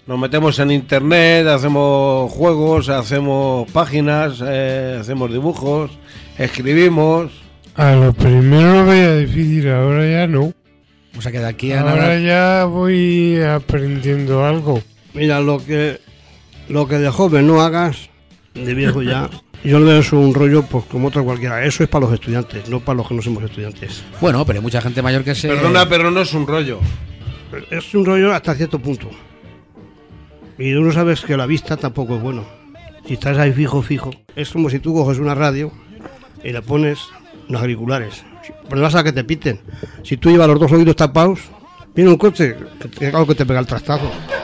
Nos metemos en internet, hacemos juegos, hacemos páginas, hacemos dibujos, escribimos. A lo primero lo veía difícil, ahora ya no. O sea que de aquí a Ahora nada... ya voy aprendiendo algo. Mira, lo que de joven no hagas, de viejo ya, yo lo veo eso un rollo pues como otra cualquiera. Eso es para los estudiantes, no para los que no somos estudiantes. Bueno, pero hay mucha gente mayor que se... Perdona, pero no es un rollo. Es un rollo hasta cierto punto. Y tú no sabes que la vista tampoco es bueno. Si estás ahí fijo, es como si tú coges una radio y le pones los auriculares. Pero vas a que te piten. Si tú llevas los dos oídos tapados, viene un coche que claro que te pega el trastazo.